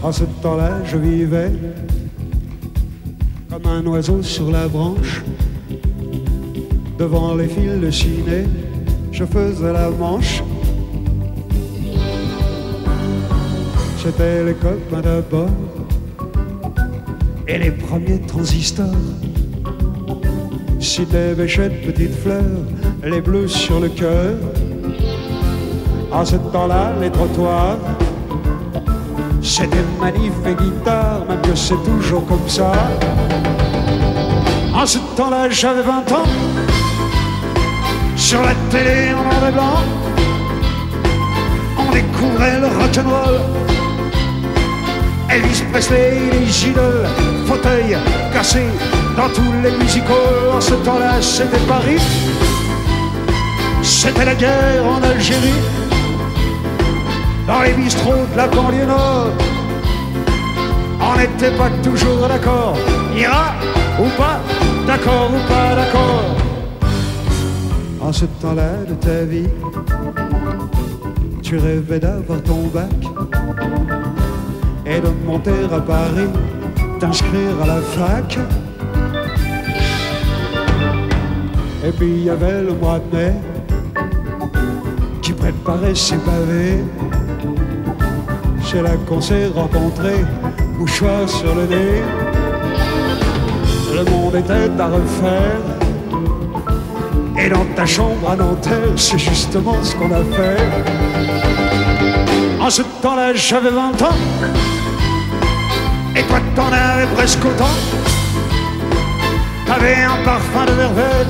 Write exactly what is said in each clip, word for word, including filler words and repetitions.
En ce temps-là, je vivais comme un oiseau sur la branche. Devant les fils de ciné, je faisais la manche. J'étais les copains d'abord et les premiers transistors. Cité Béchette, petite fleur, les bleus sur le cœur. En ce temps-là, les trottoirs, c'était manif et guitare, même que c'est toujours comme ça. En ce temps-là, j'avais vingt ans. Sur la télé en noir et blanc, on découvrait le rock'n'roll. Elvis Presley, les idoles, fauteuils cassés dans tous les musicals. En ce temps-là, c'était Paris, c'était la guerre en Algérie. Dans les bistrots de la banlieue nord, on n'était pas toujours d'accord. Ira ou pas, d'accord ou pas d'accord. En ce temps-là de ta vie, tu rêvais d'avoir ton bac et de monter à Paris, t'inscrire à la fac. Et puis il y avait le mois de mai qui préparait ses pavés. C'est là qu'on s'est rencontrés, mouchoir sur le nez. Le monde était à refaire. Et dans ta chambre à Nanterre, c'est justement ce qu'on a fait. En ce temps-là, j'avais vingt ans. Et toi, t'en avais presque autant. T'avais un parfum de verveine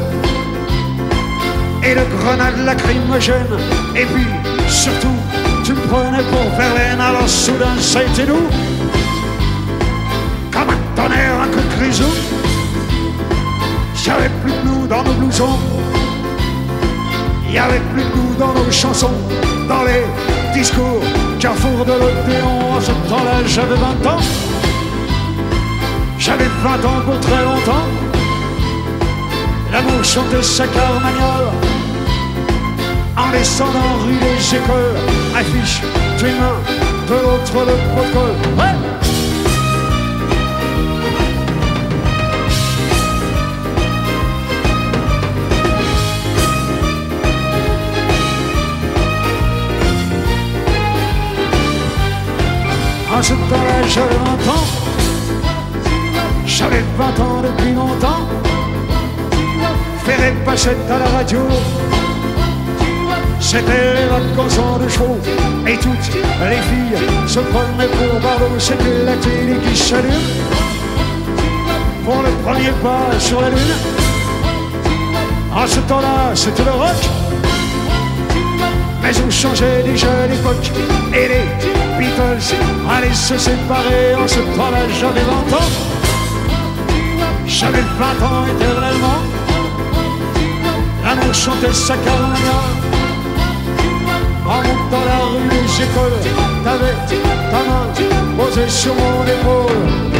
et de grenades lacrymogènes. Et puis, surtout, tu me prenais pour Verlaine. Alors soudain, ça a été nous, comme un tonnerre, un coup de grisou. Y'avait plus de nous dans nos blousons, y'avait plus de nous dans nos chansons, dans les discours, carrefour de l'Odéon. En ce temps-là, j'avais vingt ans. J'avais vingt ans pour très longtemps. L'amour chantait sa carmagnole en descendant rue des Écoles. Affiche d'une main, de l'autre le protocole. Ouais. En ce temps-là, j'avais vingt ans. J'avais vingt ans depuis longtemps. Ferré passait à la radio. C'était les vacances en deux chevaux. Et toutes les filles se prenaient pour Barlow. C'était la télé qui s'allume pour le premier pas sur la lune. En ce temps-là, c'était le rock. Mais on changeait déjà l'époque. Et les Beatles allaient se séparer. En ce temps-là, j'avais vingt ans. J'avais vingt ans éternellement. L'amour chantait sa carmagnole en montant la rue des Écoles. T'avais ta main posée sur mon épaule.